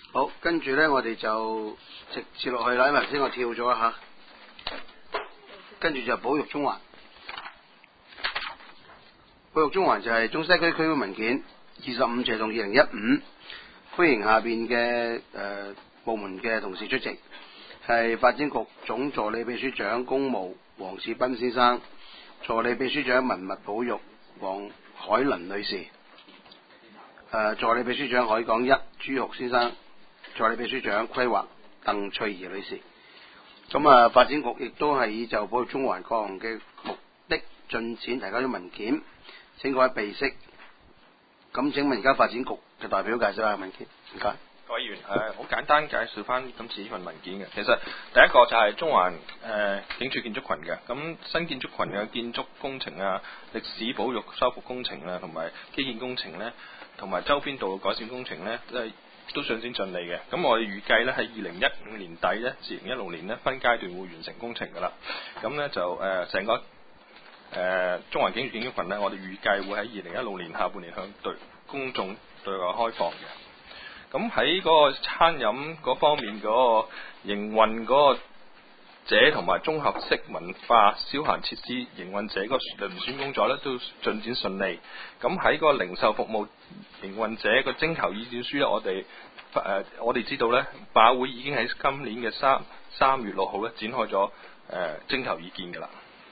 好，跟住咧我哋就直接落去啦，因為頭先我跳咗一下，跟住就保育中環。保育中環就係中西區區域文件25/2015，歡迎下邊嘅部門嘅同事出席，係發展局總助理秘書長公務黃士斌先生，助理秘書長文物保育黃海倫女士，助理秘書長海港一朱學先生，助理秘書長規劃鄧翠儀女士。咁發展局亦都係以就保育中環各項嘅目的進展提交咗文件，請各位備悉。咁請問而家發展局嘅代表介紹下文件，唔該。 各位議員，好簡單介紹翻今次呢份文件嘅。其實第一個就係中環警署建築群嘅，咁新建築群嘅建築工程啊、歷史保育修復工程啊，同埋基建工程呢，同埋周邊道路改善工程呢，都進展順利嘅。咁我哋預計呢，喺2015年底呢至2016年呢分階段會完成工程噶啦。咁呢就成個中環警署建築群呢，我哋預計會喺2016年下半年向公眾對外開放嘅。咁喺嗰個餐飲嗰方面，嗰個營運嗰個者同埋綜合式文化消閒設施營運者個遴選工作咧都進展順利。咁喺個零售服務營運者個徵求意見書咧，我哋知道咧，馬會已經喺今年嘅3月6號咧展開咗徵求意見㗎啦。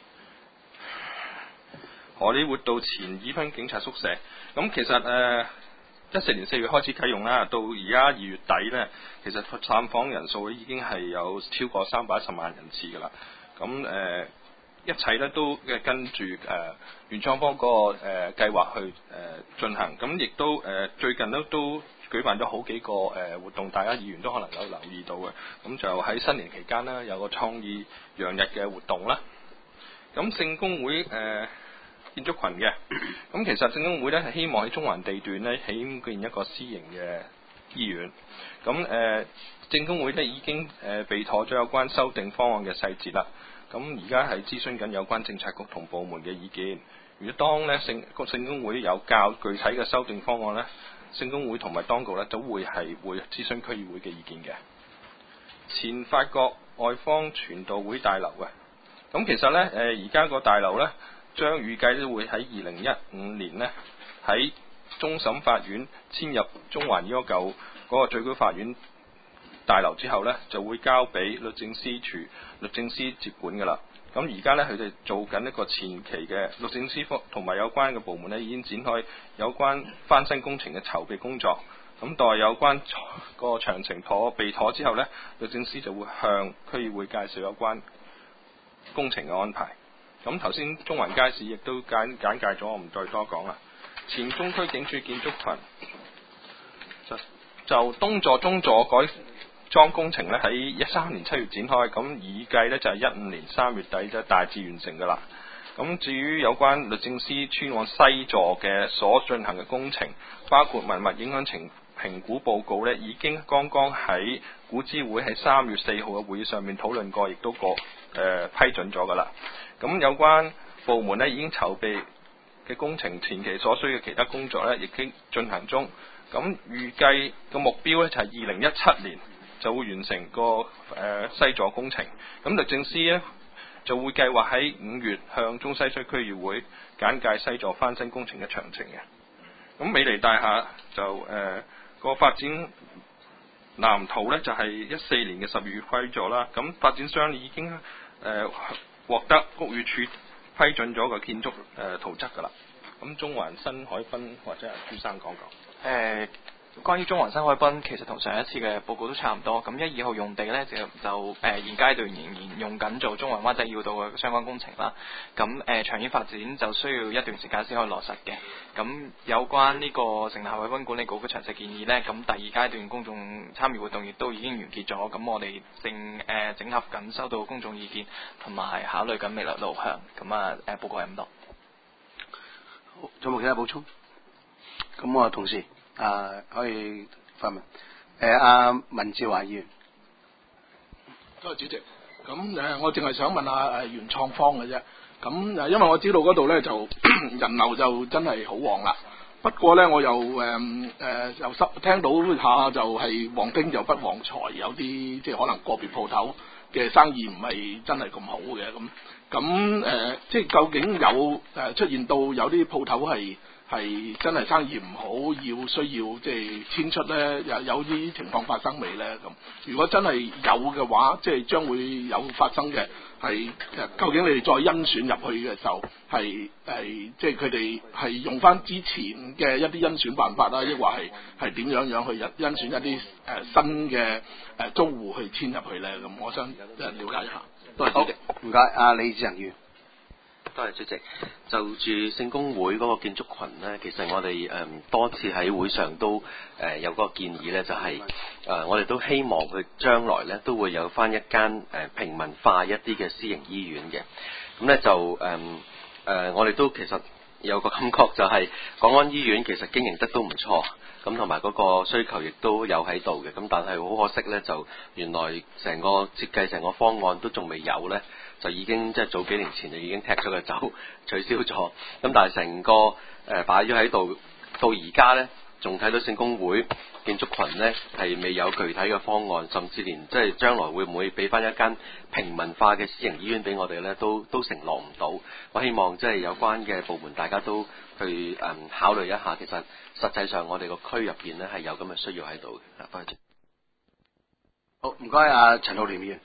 荷里活道前已婚警察宿舍，咁其實14年4月開始啟用啦，到而家2月底呢，其實探訪人數已經係有超過310萬人次㗎啦。咁一切呢都跟住原創方嗰個計劃去進行。咁亦都最近都舉辦咗好幾個活動，大家議員都可能有留意到嘅。咁就喺新年期間呢，有個創意洋日嘅活動啦。咁聖公會建築群嘅，咁其實聖公會咧係希望喺中環地段咧起建一個私營嘅醫院。咁聖公會咧已經備妥咗有關修訂方案嘅細節啦。咁而家係諮詢緊有關政策局同部門嘅意見。如果當咧聖公會有較具體嘅修訂方案咧，聖公會同埋當局咧都會諮詢區議會嘅意見嘅。前法國外方傳道會大樓嘅，咁其實咧而家個大樓咧，將預計都會喺2015年呢，喺終審法院遷入中環依個舊嗰個最高法院大樓之後呢，就會交俾律政司接管㗎啦。咁而家呢，佢哋做緊一個前期嘅律政司同埋有關嘅部門呢，已經展開有關翻新工程嘅籌備工作。咁待有關個詳情備妥之後呢，律政司就會向區議會介紹有關工程嘅安排。咁頭先中環街市亦都簡介咗，我唔再多講啦。前中區警署建築群就東座中座改裝工程咧，喺13年7月展開，咁預計咧就係15年3月底就大致完成㗎啦。咁至於有關律政司村岸西座嘅所進行嘅工程，包括文物影響情評估報告咧，已經剛剛喺古諮會喺3月4號嘅會議上面討論過，亦都批准咗㗎啦。咁有關部門咧已經籌備嘅工程前期所需嘅其他工作咧，亦經進行中。咁預計個目標咧就係2017年就會完成個西座工程。咁律政司咧就會計劃喺5月向中西區區議會簡介西座翻新工程嘅詳情嘅。咁美利大廈就個發展藍圖咧就係14年嘅12月批咗啦。咁發展商已經獲得屋宇署批准咗個建築圖則㗎啦。咁中環新海濱或者係朱生講講。 關於中環新海濱，其實同上一次嘅報告都差唔多。咁1、2號用地呢，就現階段仍然用緊做中環灣仔繞道嘅相關工程啦。咁長遠發展就需要一段時間先可以落實嘅。咁有關呢個城南海濱管理局嘅詳細建議呢，咁第2階段公眾參與活動亦都已經完結咗。咁我哋整合緊收到公眾意見，同埋考慮緊未來路向。咁報告係咁多。 好，仲有冇其他補充？咁我同事可以發問。阿文志華議員， 多謝主席。咁我淨係想問下原創方嘅啫。咁因為我知道嗰度咧就人流就真係好旺啦。 不過咧，我又又聽到下就係旺丁就不旺財，有啲即係可能個別鋪頭嘅生意唔係真係咁好嘅咁即係究竟有出現到有啲鋪頭係真係生意唔好，需要即係遷出咧，有啲情況發生未咧？咁如果真係有嘅話，即係將會有發生嘅係究竟你哋再甄選入去嘅時候係即係佢哋係用翻之前嘅一啲甄選辦法啦，抑或係點樣去甄選一啲新嘅租戶去遷入去咧？咁我想了解一下。 多謝主席，唔該，阿李志恒議員。 多謝主席。就住聖公會嗰個建築群呢，其實我哋多次喺會上都有嗰個建議呢，就係我哋都希望佢將來呢都會有翻一間平民化一啲嘅私營醫院嘅。咁呢就我哋都其實有個感覺就係港安醫院其實經營得都唔錯，咁同埋嗰個需求亦都有喺度嘅。咁但係好可惜呢，就原來成個設計成個方案都仲未有呢，就已經即係早幾年前就已經踢咗佢走，取消咗。咁但係成個擺咗喺度，到而家呢，仲睇到聖公會建築群呢係未有具體嘅方案，甚至連即係將來會唔會俾翻一間平民化嘅私營醫院俾我哋呢，都承諾唔到。我希望即係有關嘅部門大家都去考慮一下，其實實際上我哋個區入邊呢係有咁嘅需要喺度嘅。多謝。 好，唔該，阿陳浩濂議員。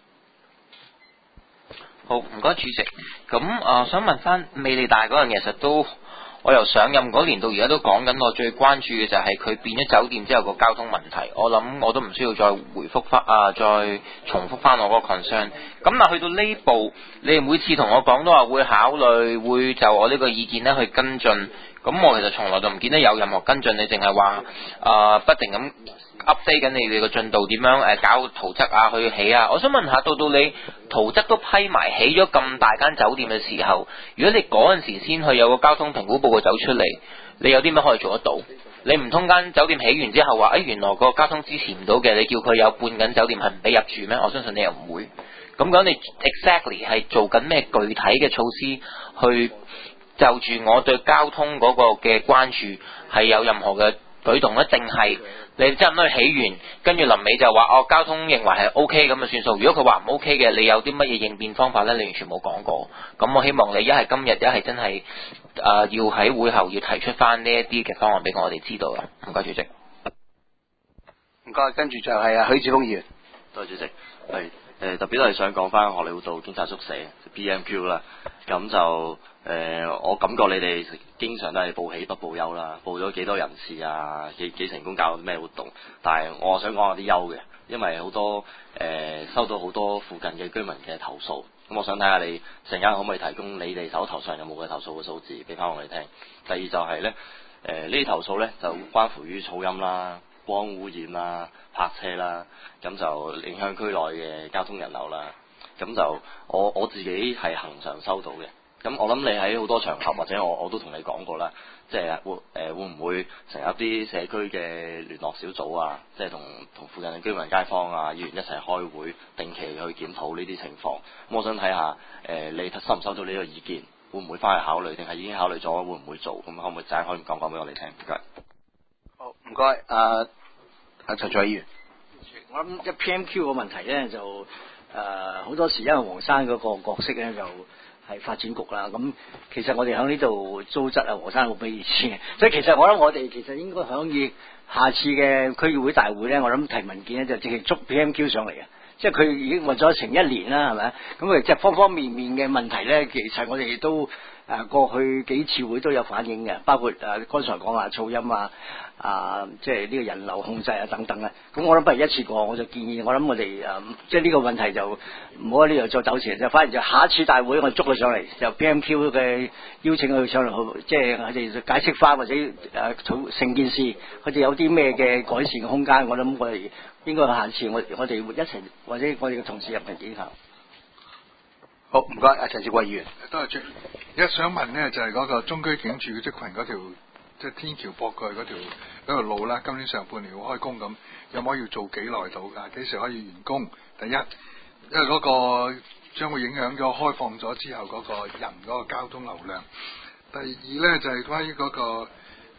好，唔該主席。咁想問翻美利大嗰樣嘢，其實都我由上任嗰年到而家都講緊，我最關注嘅就係佢變咗酒店之後個交通問題。我諗我都唔需要再回覆翻再重複翻我嗰個 concern。咁但去到呢步，你哋每次同我講都話會考慮，會就我呢個意見咧去跟進。咁我其實從來就唔見得有任何跟進，你淨係話不停咁 update 緊你哋個進度點樣搞圖則去起啊。我想問下，到你圖則都批埋起咗咁大間酒店嘅時候，如果你嗰陣時先去有個交通評估報告走出嚟，你有啲咩可以做得到？你唔通間酒店起完之後話原來個交通支持唔到嘅，你叫佢有半間酒店係唔俾入住咩？我相信你又唔會。咁你 exactly 係做緊咩具體嘅措施去就住我對交通嗰個嘅關注係有任何嘅舉動咧？定係你真係起完，跟住臨尾就話交通認為係 OK 咁就算數。如果佢話唔 OK 嘅，你有啲乜嘢應變方法咧？你完全冇講過。咁我希望你一係今日，一係真係要喺會後要提出翻呢一啲嘅方案俾我哋知道啊！唔該主席。 唔該，跟住就係許智峰議員。 多謝主席。係特別都係想講翻荷里活道警察宿舍 BMQ 啦。咁就我感覺你哋經常都係報喜不報憂啦，報咗幾多人士啊，幾成功搞咩活動。但係我想講下啲憂嘅，因為好多收到好多附近嘅居民嘅投訴。咁我想睇下你陣間可唔可以提供你哋手頭上有冇嘅投訴嘅數字俾翻我哋聽。第二就係呢啲投訴呢就關乎於噪音啦、光污染啦、泊車啦，咁就影響區內嘅交通人流啦。咁就我自己係恆常收到嘅。咁我諗你喺好多場合或者我都同你講過啦，即係會唔會成立啲社區嘅聯絡小組啊，即係同附近嘅居民街坊啊、議員一齊開會，定期去檢討呢啲情況。咁我想睇下你收唔收到呢個意見，會唔會翻去考慮，定係已經考慮咗會唔會做？咁可唔可以陣間可以講俾我哋聽？唔該。 好，唔該，阿陳卓議員。 我諗一 PMQ 個問題咧就好多時因為黃生嗰個角色咧就係發展局啦，咁其實我哋喺呢度糟質啊，黃生好俾意思嘅，所以其實我諗我哋其實應該響以下次嘅區議會大會咧，我諗提文件咧就直接捉 PMQ 上嚟啊，即係佢已經運咗成1年啦，係咪？咁即係方方面面嘅問題咧，其實我哋都過去幾次會都有反映嘅，包括剛才講話噪音即係呢個人流控制啊等等啊。咁我諗不如一次過，我就建議我諗我哋即係呢個問題就唔好喺呢度再糾纏，就反而就下一次大會我哋捉佢上嚟，就 PMQ 嘅邀請佢上嚟，即係佢哋解釋翻或者成件事佢哋有啲咩嘅改善嘅空間。我諗我哋應該下次我哋會一齊或者我哋嘅同事入嚟檢查。 好，唔該，阿陳志貴議員。 多謝主席。而家想問呢，就係嗰個中區警署嘅職群嗰條即係天橋駁過去嗰條路啦，今年上半年會開工，咁有冇要做幾耐到㗎？幾時可以完工？第一，因為嗰個將會影響咗開放咗之後嗰個人嗰個交通流量。第二呢，就係關於嗰個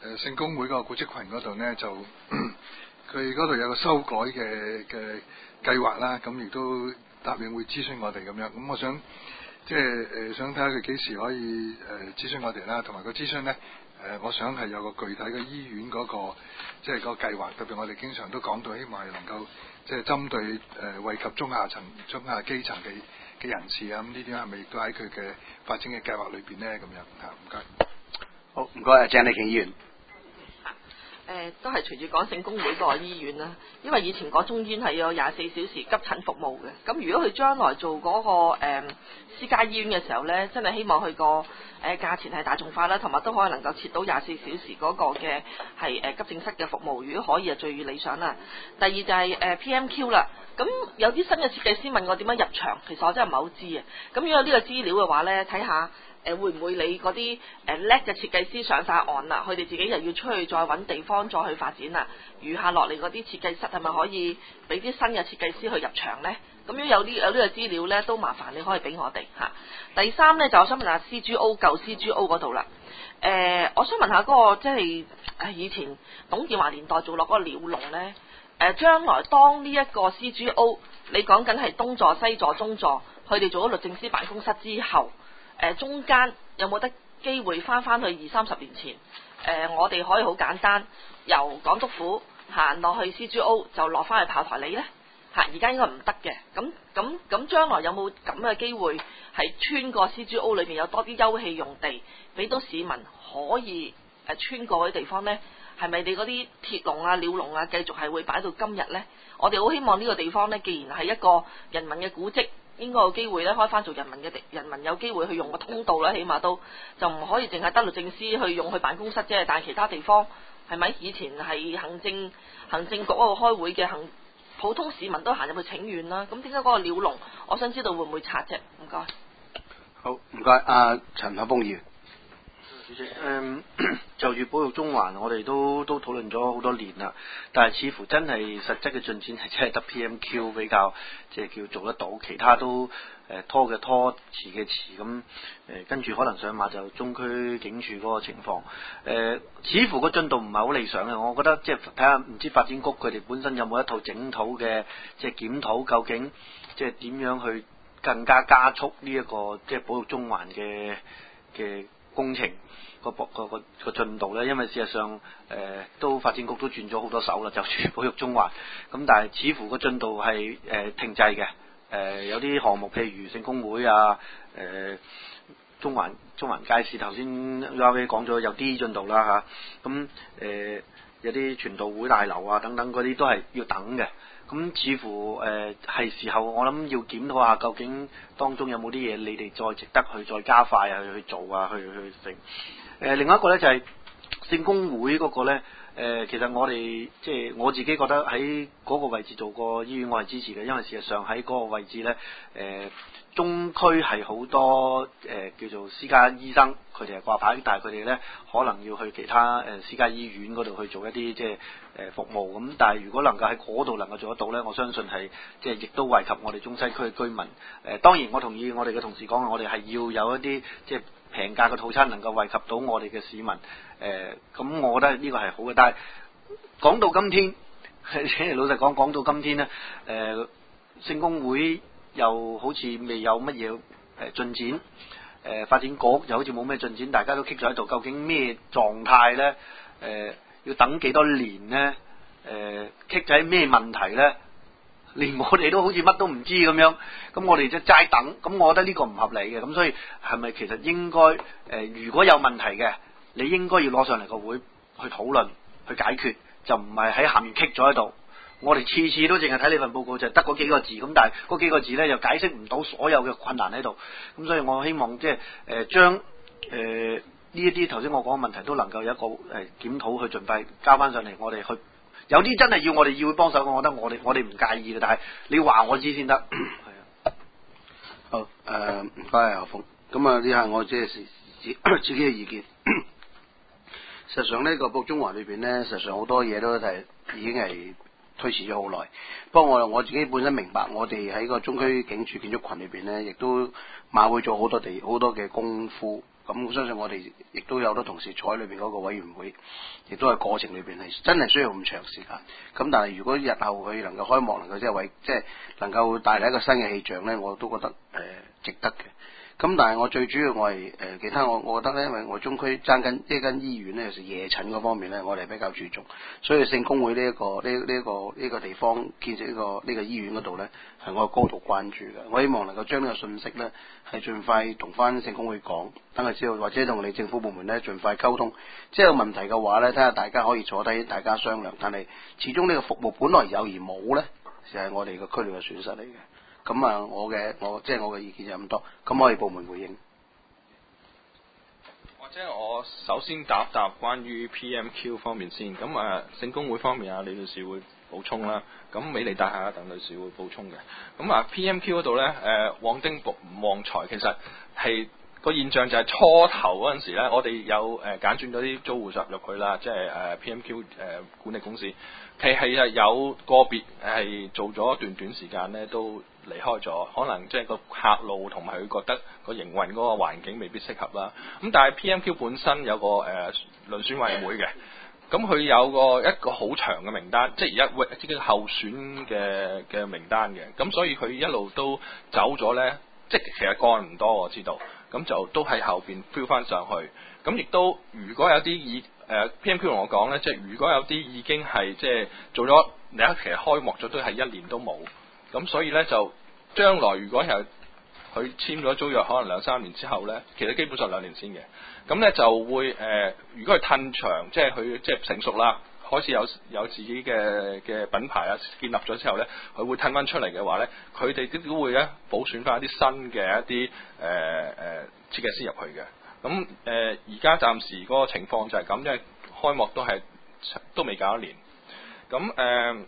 聖公會個古蹟群嗰度呢，就佢嗰度有個修改嘅計劃啦，咁亦都答應會諮詢我哋咁樣。咁我想即係想睇下佢幾時可以諮詢我哋啦，同埋個諮詢呢，我想係有個具體嘅醫院嗰個即係個計劃，特別我哋經常都講到，希望係能夠即係針對惠及中下基層嘅人士啊，咁呢啲係咪亦都喺佢嘅發展嘅計劃裏邊呢？咁樣嚇，唔該。 好，唔該，鄭麗瓊議員。 都係隨住講聖公會個醫院啦，因為以前個中醫院係有24小時急診服務嘅，咁如果佢將來做嗰、個、私家醫院嘅時候呢，真係希望佢個價錢係大眾化啦，同埋都可以能夠設到24小時嗰個嘅係急症室嘅服務，如果可以就最理想啦。第二就係PMQ 啦，咁有啲新嘅設計師問我點樣入場，其實我真係唔係好知啊。咁如果有呢個資料嘅話呢，睇下。會唔會你嗰啲叻嘅設計師上晒岸啦？佢哋自己又要出去再揾地方再去發展啦。餘下落嚟嗰啲設計室係咪可以俾啲新嘅設計師去入場呢？咁如果有呢個資料呢，都麻煩你可以俾我哋嚇。第三呢，就我想問下 CGO 舊 CGO 嗰度啦。我想問下嗰個即係以前董建華年代做落嗰個鳥籠呢。將來當呢一個 CGO 你講緊係東座、西座、中座，佢哋做咗律政司辦公室之後。中間有冇得機會翻去20-30年前？我哋可以好簡單由港督府行落去 CGO 就落翻去炮台里呢？嚇，而家應該唔得嘅。咁將來有冇咁嘅機會係穿過 CGO 裏邊有多啲休憩用地，俾到市民可以穿過嗰啲地方呢？係咪你嗰啲鐵籠啊、鳥籠啊繼續係會擺到今日呢？我哋好希望呢個地方呢，既然係一個人民嘅古蹟。應該有機會咧開翻做人民有機會去用個通道啦，起碼都就唔可以淨係得律政司去用去辦公室啫，但係其他地方係咪以前係行政局嗰度開會嘅普通市民都行入去請願啦？咁點解嗰個鳥籠？我想知道會唔會拆啫？唔該。 好，唔該，陳海峰議員。 主席，就住保育中環，我哋都討論咗好多年啦，但係似乎真係實質嘅進展係真係得 PMQ 比較即係叫做得到，其他都拖嘅拖，遲嘅遲咁，跟住可能上馬就中區警署嗰個情況，似乎個進度唔係好理想嘅。我覺得即係睇下唔知發展局佢哋本身有冇一套整土嘅即係檢討，究竟即係點樣去更加加速呢一個即係保育中環嘅工程。個進度咧，因為事實上都發展局都轉咗好多手啦，就住保育中環，咁但係似乎個進度係停滯嘅，有啲項目譬如聖公會啊，中環街市頭先 URA 講咗有啲進度啦嚇，咁有啲傳道會大樓啊等等嗰啲都係要等嘅，咁似乎係時候我諗要檢討下究竟當中有冇啲嘢你哋再值得去再加快啊去做啊去成。另外一個咧就係聖公會嗰個咧，其實我哋即係我自己覺得喺嗰個位置做個醫院我係支持嘅，因為事實上喺嗰個位置咧，中區係好多叫做私家醫生，佢哋係掛牌，但係佢哋咧可能要去其他私家醫院嗰度去做一啲即係服務咁，但係如果能夠喺嗰度能夠做得到咧，我相信係即係亦都惠及我哋中西區嘅居民。當然我同意我哋嘅同事講，我哋係要有一啲即係平價嘅套餐能夠惠及到我哋嘅市民，咁我覺得呢個係好嘅。但係講到今天，老實講到今天呢，聖公會又好似未有乜嘢進展，發展局又好似冇咩進展，大家都棘咗喺度，究竟咩狀態呢？要等幾多年呢？棘咗喺咩問題呢？連我哋都好似乜都唔知咁樣，咁我哋就齋等，咁我覺得呢個唔合理嘅，咁所以係咪其實應該如果有問題嘅，你應該要攞上嚟個會去討論去解決，就唔係喺下面棘咗喺度。我哋次次都淨係睇呢份報告就係得嗰幾個字，咁但係嗰幾個字呢又解釋唔到所有嘅困難喺度，咁所以我希望即係將呢一啲頭先我講嘅問題都能夠有一個檢討去盡快交翻上嚟，我哋去。有啲真係要我哋議會幫手嘅，我覺得我哋唔介意嘅，但係你話我知先得。係啊。 好，唔該何峰。咁啊，呢下我即係自己嘅意見。實際上呢個保育中環裏邊呢，實際上好多嘢都係已經係推遲咗好耐。不過我自己本身明白，我哋喺個中區警署建築群裏邊呢，亦都馬會做好多嘅功夫。 咁我相信我哋亦都有好多同事坐喺裏邊嗰個委員會，亦都係過程裏邊係真係需要咁長時間。咁但係如果日後佢能夠開幕，能夠即係能夠帶嚟一個新嘅氣象咧，我都覺得值得嘅。咁但係我最主要我係其他我覺得咧，因為我中區爭緊呢間醫院咧，就是夜診嗰方面咧，我哋比較注重，所以聖公會呢個地方建設呢個醫院嗰度咧，係我高度關注嘅。我希望能夠將呢個信息咧，係盡快同翻聖公會講，等佢知道，或者同你政府部門咧盡快溝通。即係有問題嘅話咧，睇下大家可以坐低大家商量。但係始終呢個服務本來有而冇咧，就係我哋個區裏嘅損失嚟嘅。咁啊，我嘅意見就咁多，咁可以部門回應。 或者我首先答關於 PMQ 方面先，咁聖公會方面李女士會補充啦，咁美利大廈鄧女士會補充嘅。咁PMQ 嗰度咧，旺丁旺財其實係個現象就係初頭嗰陣時咧，我哋有揀轉咗啲租戶入去啦，即係PMQ 管理公司，其實有個別係做咗一段時間咧都離開咗，可能即係個客路同埋佢覺得個營運嗰個環境未必適合啦。咁但係 PMQ 本身有個遴選委員會嘅，咁佢有一個好長嘅名單，即係而家即係候選嘅名單嘅。咁所以佢一路都走咗咧，即係其實個人唔多我知道，咁就都喺後邊飆翻上去。咁亦都如果有啲PMQ 同我講咧，即係如果有啲已經係即係做咗另一期開幕咗，都係1年都冇。咁所以咧就將來如果係佢簽咗租約，可能2-3年之後咧，其實基本上2年先嘅。咁咧就會如果佢褪長，即係佢即係成熟啦，開始有自己嘅品牌啊建立咗之後咧，佢會褪翻出嚟嘅話咧，佢哋都會咧補選翻一啲新嘅一啲設計師入去嘅。咁而家暫時嗰個情況就係咁，因為開幕都未搞1年。咁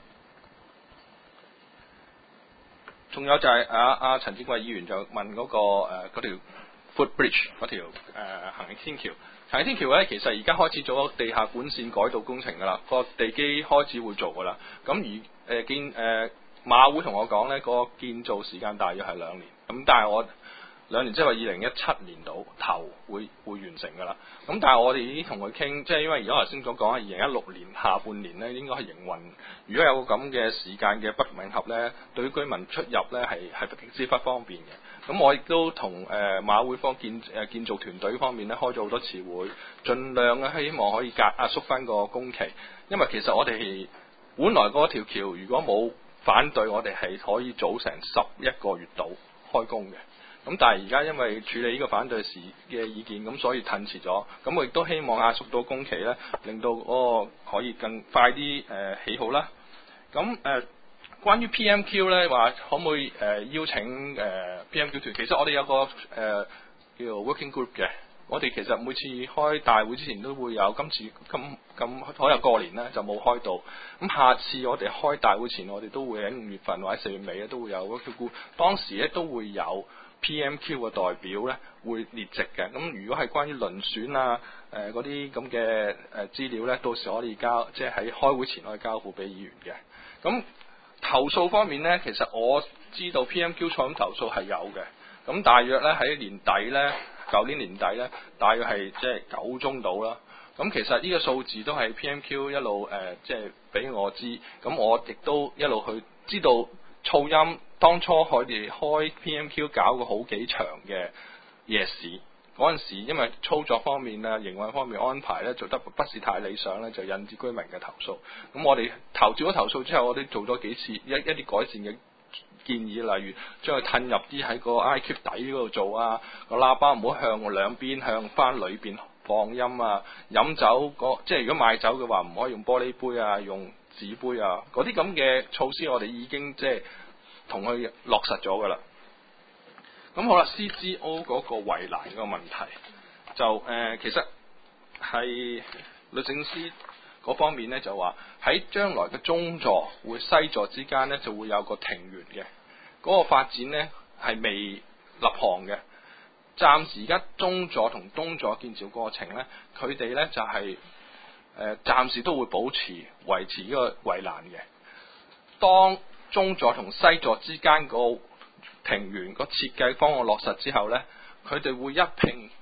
仲有就係陳志貴議員就問嗰條 footbridge 嗰條行人天橋。行人天橋咧，其實而家開始做咗地下管線改道工程㗎啦，個地基開始會做㗎啦。咁馬會同我講咧，個建造時間大約係2年。咁但係我2年即係話2017年度頭會完成㗎啦。咁但係我哋已經同佢傾，即係因為而家頭先所講2016年下半年咧應該係營運。如果有個咁嘅時間嘅不吻合咧，對於居民出入咧係極之不方便嘅。咁我亦都同馬會方建造團隊方面咧開咗好多次會，盡量咧希望可以壓縮翻個工期。因為其實我哋本來嗰條橋如果冇反對，我哋係可以早成11個月度開工嘅。咁但係而家因為處理呢個反對時嘅意見，咁所以褪遲咗。咁我亦都希望壓縮到工期咧，令到嗰個可以更快啲起好啦。咁關於 PMQ 咧，話可唔可以邀請PMQ 團？其實我哋有個叫做 working group 嘅。我哋其實每次開大會之前都會有，今次咁可能過年咧就冇開到。咁下次我哋開大會前，我哋都會喺5月份或者4月尾咧都會有 working group。當時咧都會有 PMQ 嘅代表咧會列席嘅。咁如果係關於遴選啊嗰啲咁嘅資料咧，到時我哋即係喺開會前可以交付俾議員嘅。咁投訴方面咧，其實我知道 PMQ 採投訴係有嘅。咁大約咧喺年底咧，舊年年底咧，大約係即係9宗到啦。咁其實呢個數字都係 PMQ 一路即係俾我知。咁我亦都一路去知道噪音。當初佢哋開 PMQ 搞過好幾場嘅夜市，嗰陣時因為操作方面啊、營運方面安排咧做得不是太理想咧，就引致居民嘅投訴。咁我哋接咗投訴之後，我哋做咗幾次一啲改善嘅建議，例如將佢褪入啲喺個 IQ 底嗰度做啊，個喇叭唔好向兩邊向翻裏邊放音啊，飲酒即係如果賣酒嘅話，唔可以用玻璃杯啊，用紙杯啊，嗰啲咁嘅措施我哋已經即係同佢落實咗㗎啦。咁好啦 ，CGO 嗰個圍欄個問題就其實係律政司嗰方面咧就話喺將來嘅中座會西座之間咧就會有個庭園嘅，嗰個發展咧係未立項嘅。暫時而家中座同東座建造過程咧，佢哋咧就係暫時都會維持呢個圍欄嘅。當中座同西座之間個庭園個設計方案落實之後咧，佢哋會一併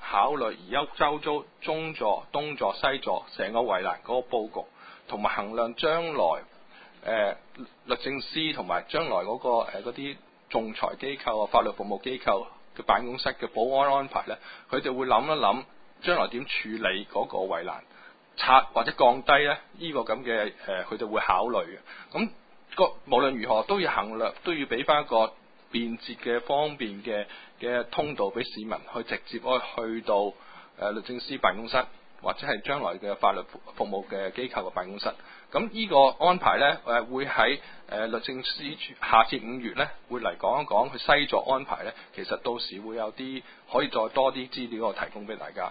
考慮而家周遭中座、東座、西座成個圍欄嗰個佈局，同埋衡量將來律政司同埋將來嗰嗰啲仲裁機構啊、法律服務機構嘅辦公室嘅保安安排呢，佢哋會諗一諗將來點處理嗰個圍欄拆或者降低呢，呢個咁嘅佢哋會考慮嘅。咁無論如何都要衡量，都要俾翻一個便捷嘅、方便嘅通道俾市民去直接去到律政司辦公室，或者係將來嘅法律服務嘅機構嘅辦公室。咁呢個安排呢，會喺律政司下次5月呢會嚟講一講佢西座安排呢，其實到時會有啲可以再多啲資料提供俾大家。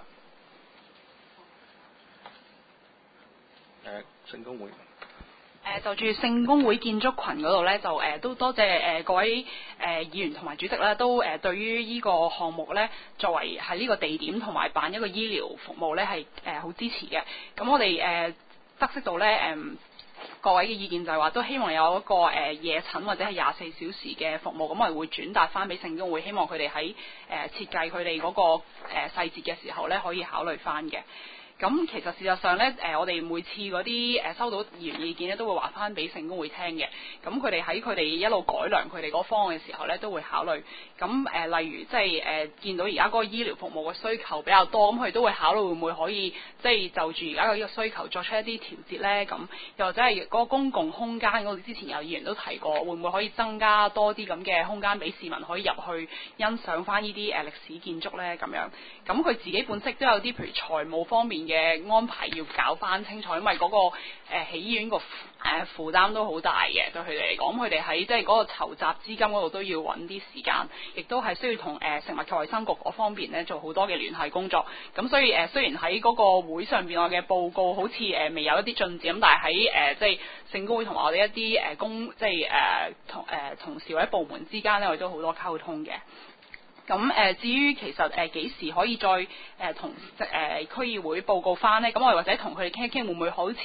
聖公會。 就住聖公會建築群嗰度咧，就都多謝各位議員同埋主席啦，都對於呢個項目咧，作為喺呢個地點同埋辦一個醫療服務咧，係好支持嘅。咁我哋得悉到咧各位嘅意見就係話，都希望有一個夜診或者係24小時嘅服務，咁我哋會轉達翻俾聖公會，希望佢哋喺設計佢哋嗰個細節嘅時候咧，可以考慮翻嘅。咁其實事實上咧，我哋每次嗰啲收到議員意見咧，都會話翻俾聖公會聽嘅。咁佢哋喺佢哋一路改良佢哋嗰方案嘅時候咧，都會考慮。咁例如即係見到而家嗰個醫療服務嘅需求比較多，咁佢哋都會考慮會唔會可以即係就住而家嘅呢個需求作出一啲調節咧。咁又或者係嗰個公共空間嗰度，之前有議員都提過，會唔會可以增加多啲咁嘅空間俾市民可以入去欣賞翻呢啲歷史建築咧？咁樣咁佢自己本身都有啲譬如財務方面嘅安排要搞翻清楚，因為嗰個起醫院個負擔都好大嘅，對佢哋嚟講，佢哋喺即係嗰個籌集資金嗰度都要揾啲時間，亦都係需要同食物及衛生局嗰方面咧做好多嘅聯繫工作。咁所以雖然喺嗰個會上邊我嘅報告好似未有一啲進展，咁但係喺即係聖公會同埋我哋一啲即係同事或者部門之間咧，我哋都好多溝通嘅。咁至於其實幾時可以再同區議會報告翻呢？咁我哋或者同佢哋傾一傾，會唔會好似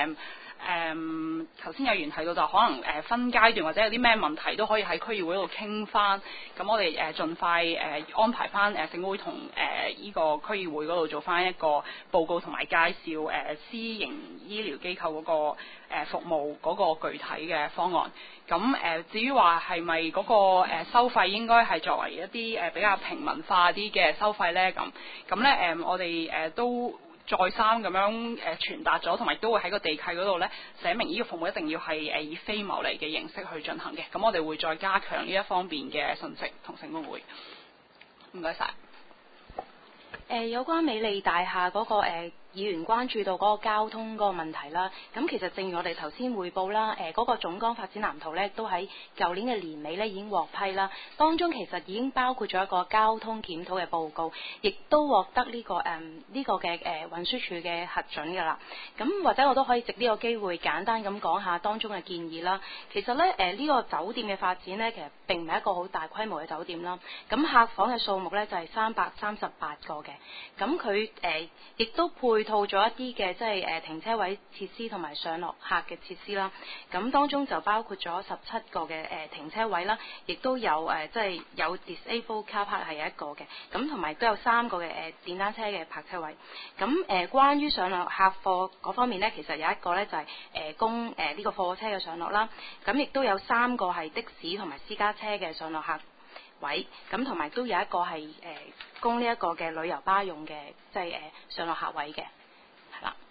頭先有議員提到，就可能分階段或者有啲咩問題都可以喺區議會度傾翻。咁我哋盡快安排翻聖公會同呢個區議會嗰度做翻一個報告同埋介紹私營醫療機構嗰個服務嗰個具體嘅方案。咁至於話係咪嗰個收費應該係作為一啲比較平民化啲嘅收費呢？咁咧我哋都再三咁樣傳達咗，同埋都會喺個地契嗰度咧寫明呢個服務一定要係以非牟利嘅形式去進行嘅。咁我哋會再加強呢一方面嘅信息同聖公會。唔該晒。 有關美利大廈嗰個議員關注到嗰個交通嗰個問題啦，咁其實正如我哋頭先匯報啦，嗰個總綱發展藍圖呢都喺舊年嘅年尾呢已經獲批啦，當中其實已經包括咗一個交通檢討嘅報告，亦都獲得呢個嘅運輸署嘅核准㗎啦。咁或者我都可以藉呢個機會簡單咁講下當中嘅建議啦。其實呢，呢個酒店嘅發展呢，其實並唔係一個好大規模嘅酒店啦。咁客房嘅數目呢，就係338個嘅，咁佢亦都配套咗一啲嘅即係停車位設施同埋上落客嘅設施啦。咁當中就包括咗17個嘅停車位啦，亦都有即係有 disabled car park 係有一個嘅，咁同埋都有3個嘅電單車嘅泊車位。咁關於上落客貨嗰方面呢，其實有一個呢就係供呢個貨車嘅上落啦，咁亦都有3個係的士同埋私家車嘅上落客位，咁同埋都有一個係供呢一個嘅旅遊巴用嘅，即係上落客位嘅，係啦。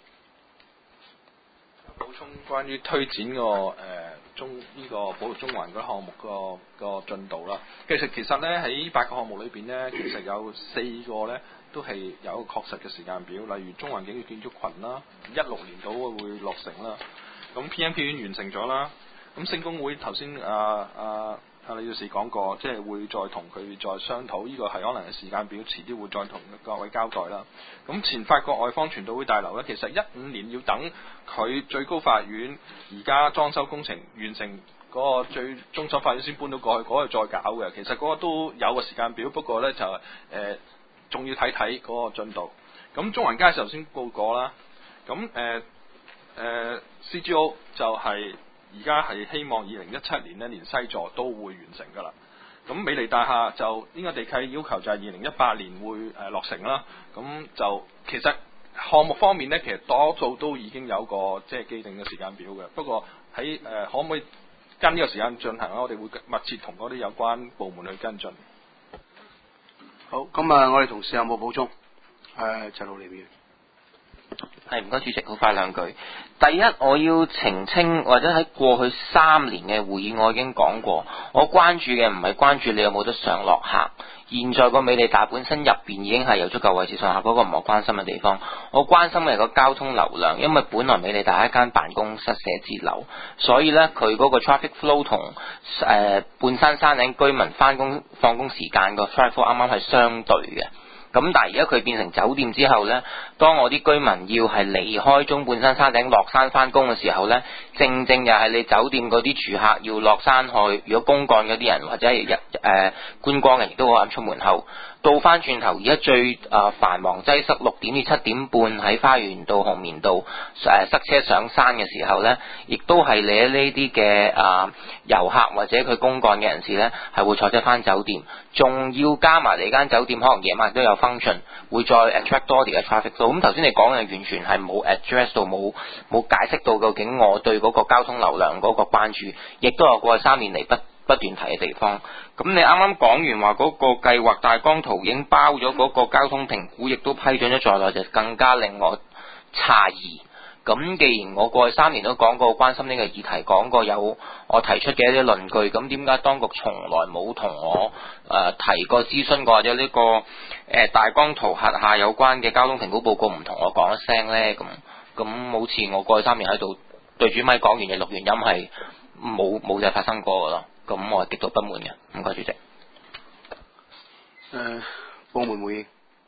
補充關於推展個呢個保育中環嗰個項目個進度啦。其實咧喺8個項目裏邊咧，其實有4個咧都係有一個確實嘅時間表，例如中環景嘅建築群啦，16年到會落成啦。咁 PMQ 已經完成咗啦。咁聖公會頭先李女士講過，即係會再同佢再商討，呢個係可能係時間表，遲啲會再同各位交代啦。咁前法國外方傳道會大樓咧，其實15年要等佢最高法院而家裝修工程完成嗰個最終審法院先搬到過去，嗰度再搞嘅。其實嗰個都有個時間表，不過咧就仲要睇睇嗰個進度。咁中環街頭先報過啦。咁CGO 就係而家係希望2017年咧連西座都會完成㗎啦。 咁美利大廈就呢個地契要求就係2018年會落成啦。咁就其實項目方面呢，其實多數都已經有個即係既定嘅時間表嘅。不過喺可唔可以跟呢個時間進行咧？我哋會密切同嗰啲有關部門去跟進。 好，咁啊，我哋同事有冇補充？陳浩濂。 係，唔該主席，好快兩句。第一，我要澄清，或者喺過去3年嘅會議，我已經講過，我關注嘅唔係關注你有冇得上落客。現在個美利大本身入邊已經係有足夠位置上客，嗰個唔係我關心嘅地方。我關心嘅係個交通流量，因為本來美利大係一間辦公室寫字樓，所以呢，佢嗰個 traffic flow 同半山山頂居民翻工放工時間個 traffic flow 啱啱係相對嘅。咁但係而家佢變成酒店之後呢，當我啲居民要係離開中半山山頂落山翻工嘅時候呢，正正又係你酒店嗰啲住客要落山去，如果公幹嗰啲人或者係觀光嘅亦都好啱出門口。倒翻轉頭，而家最繁忙擠塞6點至7點半喺花園道、紅棉道塞車上山嘅時候呢，亦都係你呢啲嘅遊客或者佢公幹嘅人士呢，係會坐車翻酒店，仲要加埋你間酒店可能夜晚都有 function， 會再 attract 多啲嘅 traffic。咁頭先你講嘅完全係冇 address 到，冇解釋到究竟我對嗰個交通流量嗰個關注，亦都有過去3年嚟不斷提嘅地方。咁你啱啱講完話嗰個計劃大綱圖已經包咗嗰個交通評估，亦都批准咗在內，就更加令我詫異。咁既然我過去3年都講過關心呢個議題，講過有我提出嘅一啲論據，咁點解當局從來冇同我提過諮詢過，或者呢個大綱圖轄下有關嘅交通評估報告唔同我講一聲呢？咁好似我過去3年喺度對住咪講完嘢錄完音係冇就發生過㗎咯。咁我係極度不滿嘅，唔該主席。 部門會議。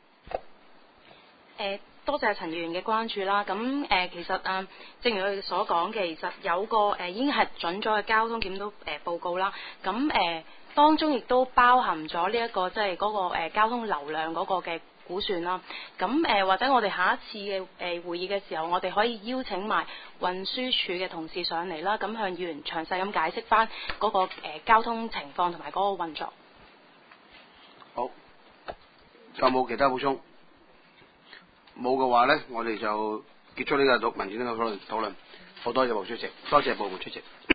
多謝陳議員嘅關注啦。咁其實正如佢哋所講，其實有個已經核准咗嘅交通檢討報告啦。咁當中亦都包含咗呢一個即係嗰個交通流量嗰個嘅估算啦。咁或者我哋下一次嘅會議嘅時候，我哋可以邀請埋運輸署嘅同事上嚟啦，咁向議員詳細咁解釋翻嗰個交通情況同埋嗰個運作。 好，有冇其他補充？冇嘅話呢，我哋就結束呢個文件呢個討論。好多謝部主席，多謝部門出席。